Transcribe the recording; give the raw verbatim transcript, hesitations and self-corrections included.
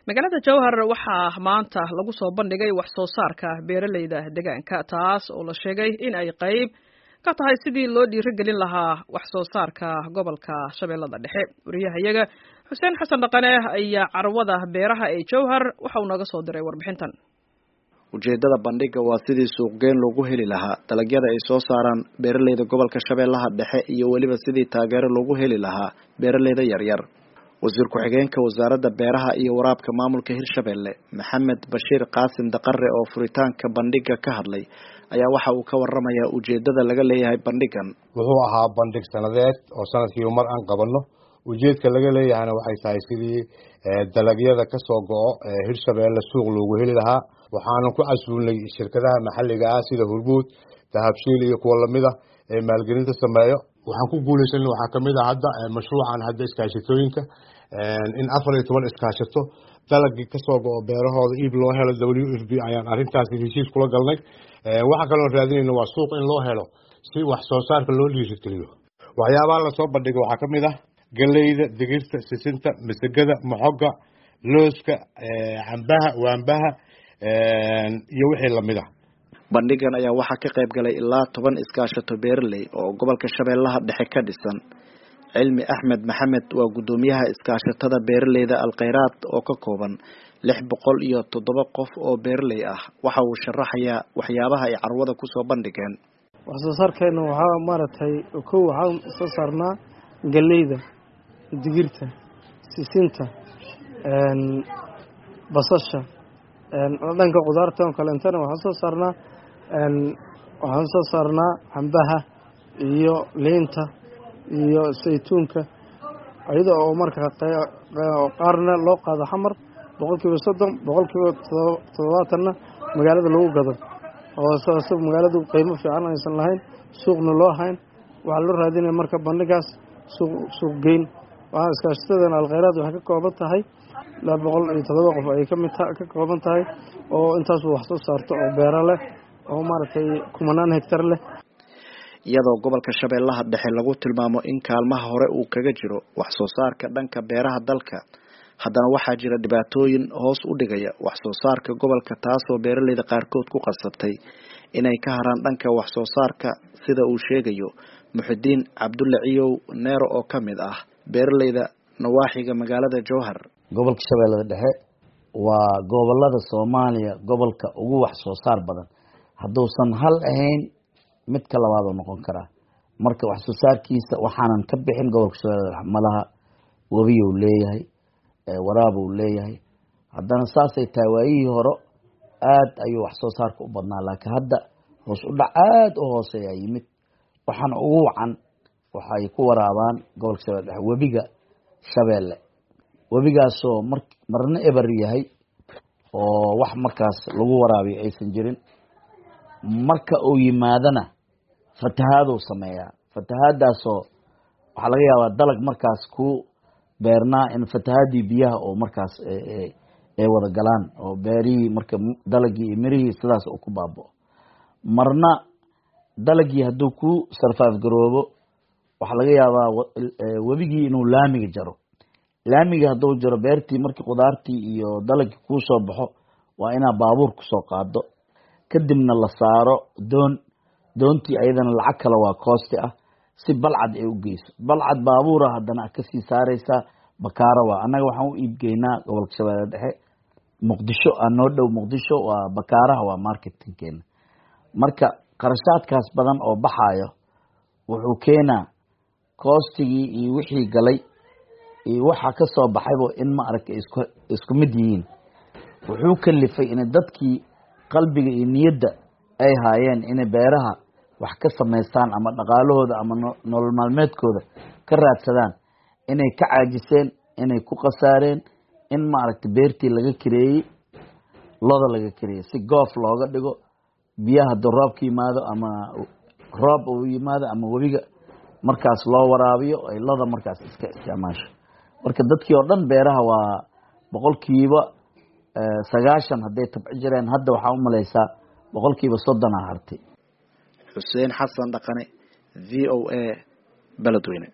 magaalada Jowhar waxaa maanta lagu soo bandhigay wax soo saarka beeralayda deegaanka taas oo la sheegay in ay qayb ka tahay sidii loo dhiirigelin lahaa wax soo saarka gobolka Shabeellada Dhexe. Wariyahayaga Xuseen Xasan Dhaqane ayaa carwada beeraha ee Jowhar waxa uu naga soo diray warbixintan. ujeedada bandhiga waa sidii suuqgeyn loogu heli lahaa dalagyada ay soo saaraan beeralayda gobolka Shabeellaha Dhexe iyo waliba sidii taageero loogu heli lahaa beeralayda yaryar. wasiir ku-xigeenka wasaaradda beeraha iyo waraabka maamulka Hirshabeelle Maxamed Bashiir Qaasim Daqare oo furitaanka bandhiga ka hadlay ayaa waxa uu ka waramayaa ujeedada laga leeyahay bandhigan. wuxuu ahaa bandhig sanadeed oo sanadkii mar aan qabanno ujeedka laga leeyahayna waxay tahay sidii dalagyada ka soo go'o Hirshabeelle suuq loogu heli lahaa. waxaanu ku casuulnay shirkadaha maxalliga ah sida Hurbuud, Dahabshiil iyo kuwa lamid ah ee maalgelinta sameeyo. waxaan ku guuleysanay waxaa kamid ah hadda mashruucan hadda iskaashatooyinka in afar iyo toban iskaashato dalagii ka soo go'o beerahooda iib loo helo W F B ayaan arrintaasi heshiis kula galnay. waxa kale oo raadinayna waa suuq in loo helo si wax soo saarka loo dhiirigeliyo. waxyaabaha la soo bandhigay waxaa kamid ah galeyda, digirta, sisinta, masagada, moxoga, looska, cambaha, waanbaha iyo wixii lamid ah. bandhigan ayaa waxaa ka qayb galay ilaa toban iskaashato beeraley oo gobolka Shabeellaha Dhexe ka dhisan. Cilmi Axmed Maxamed waa gudoomiyaha iskaashatada beeraleyda Alkhayraad oo ka kooban lix boqol iyo toddoba qof oo beeraley ah. waxa uu sharaxayaa waxyaabaha ay carwada ku soo bandhigeen. wax soo saarkeena waxaa maaragtay kow waxaan soo saarnaa galeyda, digirta, sisinta, basasha, dhanka qudaarta oo kale intana waxaan soo saarnaa waxaan soo saarnaa cambaha iyo liinta iyo saytuunka, iyadoo oo marka qaarna loo qaado xamar boqolkiiba soddon boqolkiiba toddobaatanna magaalada lagu gado oo sabab magaaladu qiimo fiican aysan lahayn suuqna loo hayn. waxaa loo raadinaya marka bandhigaas suuq suuq geyn. waxaa iskaashatada Alkhayraad waxay ka kooban tahay laba boqol iyo toddoba qof ay ka mid ka kooban tahay oo intaas wax soo saarto oo beero leh oo maaragtay kumanaan hektar leh. iyadoo gobolka Shabeellaha Dhexe lagu tilmaamo in kaalmaha hore uu kaga jiro wax soo saarka dhanka beeraha dalka, haddana waxaa jira dhibaatooyin hoos u dhigaya wax soo saarka gobolka taasoo beeralayda qaarkood ku qasabtay inay ka haraan dhanka wax soo saarka sida uu sheegayo Muxudiin Cabdulle Ciyow Neero oo ka mid ah beeralayda nawaaxiga magaalada Jowhar. gobolka Shabeellada Dhexe waa gobolada Soomaaliya gobolka ugu wax soo saar badan, hadduusan hal ahayn mid ka labaad oo noqon kara. marka wax soo saarkiisa waxaanan ka bixin gobolka Shabeellada Dhexe malaha wabi uu leeyahay, waraab uu leeyahay. haddana saasay tahay waayihii hore aad ayuu wax soo saarka u badnaa, laakiin hadda hoos u dhac aad u hooseeya yimid. waxaana ugu wacan waxay ku waraabaan gobolka Shabeellada Dhexe webiga Shabeelle, webigaasoo mar marna eber yahay oo wax markaas lagu waraabiyo aysan jirin. marka uu yimaadana fatahaaduu sameeyaa, fatahaadaasoo waxaa laga yaabaa dalag markaas ku beernaa in fatahaadii biyaha oo markaas ay wada galaan oo beerihii marka dalagii iyo mirihii sidaas uu ku baaba'o. marna dalagii hadduu ku sarfaaf garoobo waxaa laga yaabaa webigii inuu laamiga jaro. laamiga hadduu jaro beertii markii qudaartii iyo dalagii kuu soo baxo waa inaa baabuur kusoo qaado kadibna la saaro doon. doontii ayadana lacag kale waa koosti ah si balcad ay u geyso. balcad baabuura haddana kasii saaraysaa bakaara. waa annaga waxaan u iibgeynaa gobolka Shabeellada Dhexe Muqdisho aan noo dhow. Muqdisho waa bakaaraha, waa marketingkeena. marka qarashaadkaas badan oo baxaayo wuxuu keenaa koostigii iyo wixii galay iyo waxa ka soo baxayba in ma aragtay isku isku mid yihiin. wuxuu kalifay in dadkii qalbiga iyo niyadda ay haayeen in beeraha wax ka sameystaan ama dhaqaalahooda ama nolol maalmeedkooda ka raadsadaan inay ka caajiseen, inay ku qasaareen in ma aragtay beertii laga kireeyay loda laga kireeyay si goof looga dhigo. biyaha roobka yimaado ama roob uu yimaado ama webiga markaas loo waraabiyo ay loda markaas iska isticmaasho. marka dadkii oo dhan beeraha waa boqolkiiba sagaashan hadday tabci jireen, hadda waxaa u malaysaa boqolkiiba soddon ah hartay. Xuseen Xasan Dhaqane, V O A, Beledweyne.